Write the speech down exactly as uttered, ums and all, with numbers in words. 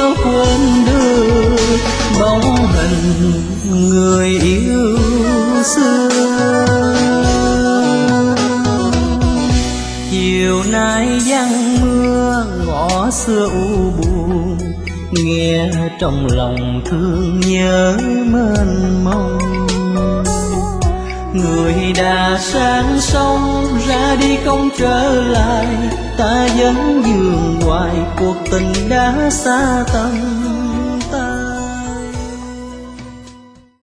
sao quên được bóng hình người yêu xưa. Chiều nay giăng mưa ngõ xưa u buồn, nghe trong lòng thương nhớ mênh mông. Người đã sang sông ra đi không trở lại, ta vẫn vương hoài cuộc tình đã xa tầm.